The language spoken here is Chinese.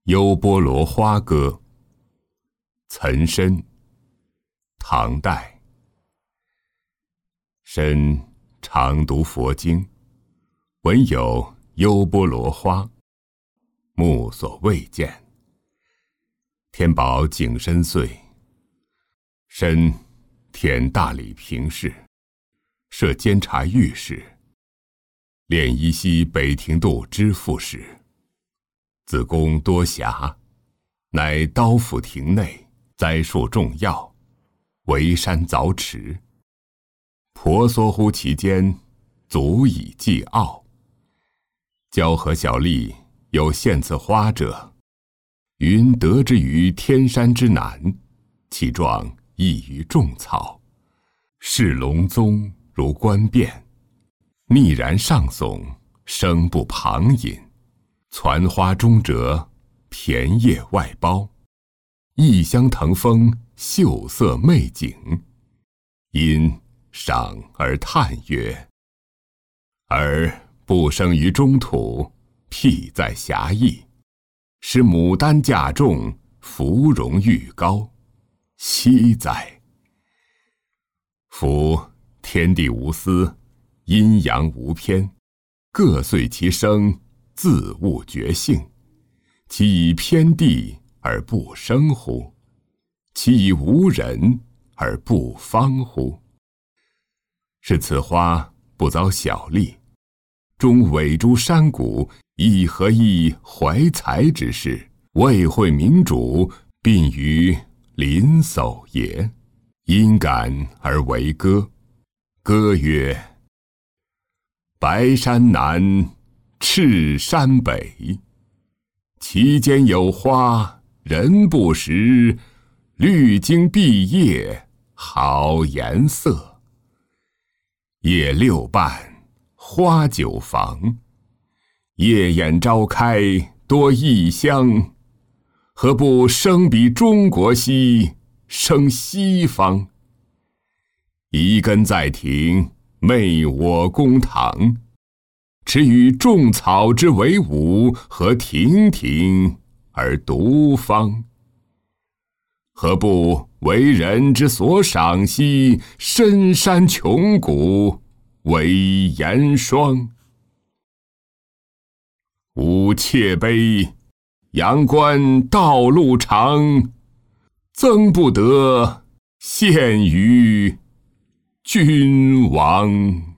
优波罗花歌，岑参，唐代。参常读佛经，闻有优波罗花，目所未见。天宝景深岁，参填大理平氏，设监察御史，练依稀北庭度知副使。子宫多暇，乃刀斧庭内，栽树种药，围山凿池。婆娑乎其间，足以寄傲。交河小吏有献赐花者，云得之于天山之南，其状异于众草，视龙宗如冠变，逆然上耸，声不旁引。攒花中折，骈叶外包，异香腾风，秀色媚景。因赏而叹曰：而不生于中土，辟在狭义，使牡丹价重，芙蓉玉高，惜哉！夫天地无私，阴阳无偏，各遂其生，自悟觉性。其以偏地而不生乎？其以无人而不芳乎？是此花不遭小利，终委诸山谷，以何益怀才之士，未会明主，并于林叟也。因感而为歌。歌曰：白山南，赤山北，其间有花，人不识。绿茎碧叶，好颜色。叶六瓣，花九房。夜眼朝开，多异香。何不生彼中国兮，生西方？一根在庭，媚我公堂。持与众草之为伍，何亭亭而独芳？何不为人之所赏兮，深山穷谷，为严霜？吾妾悲，阳关道路长，曾不得献于君王。